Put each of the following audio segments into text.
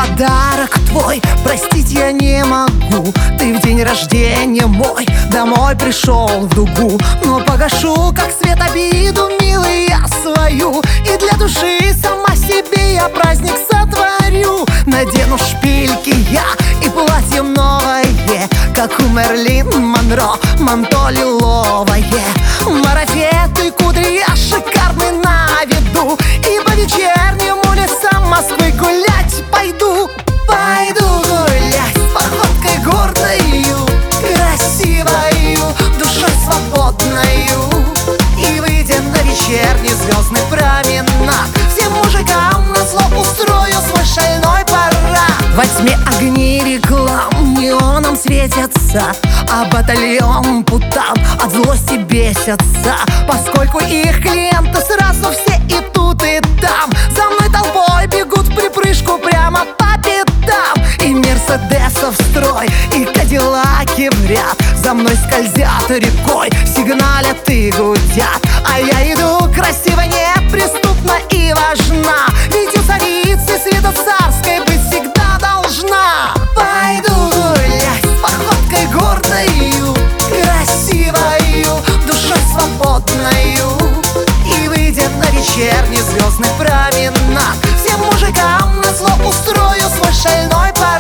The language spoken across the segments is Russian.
подарок твой, простить я не могу. Ты в день рождения мой домой пришел в дугу. Но погашу, как свет, обиду, милый, я свою. И для души сама себе я праздник сотворю. Надену шпильки я и платье новое, как у Мерлин Монро, манто лиловое. Марафеты, кудри, я шикарный на виду. И по вечернему лесам Москвы гулять пойду. Пойду гулять с походкой гордою, красивою, душой свободною. И выйдя на вечерний звездный променад, всем мужикам назло устрою свой шальной парад. Во тьме огни реклам неоном светятся, а батальон путан от злости бесятся, поскольку их клиенты сразу все и тут, и там. За мной толпой бегут в припрыжку прямо по пятам. И мерседесов строй, и кадиллаки в ряд за мной скользят рекой, сигналят и гудят. А я иду красиво, неприступно и важна, ведь у царицы светоцарской быть всегда должна. Пойду гулять с походкой гордою, красивою, душой свободною. И выйдя на вечерний звездный променад, всем мужикам назло устрою свой шальной парад.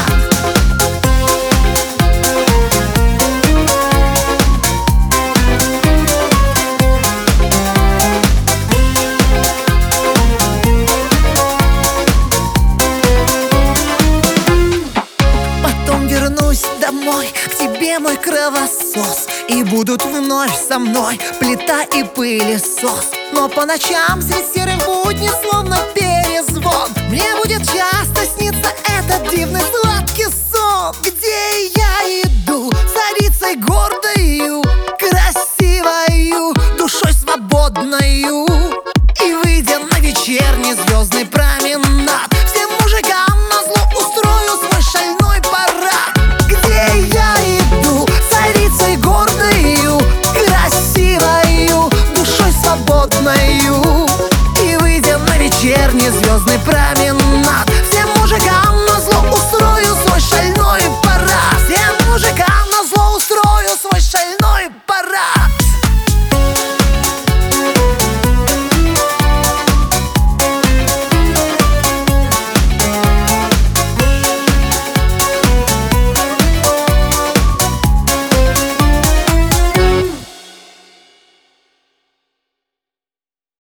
Вернусь домой, к тебе, мой кровосос, и будут вновь со мной плита и пылесос. Но по ночам средь серых будней словно перезвон мне будет часто сниться этот дивный сладкий сон, где я иду царицей гордою, красивою, душой свободною. И выйдя на вечерний звездный променад, всем мужикам назло устрою свой шальной парад. Где я иду царицей гордою, красивою, душой свободною. И выйдя на вечерний звездный променад, всем мужикам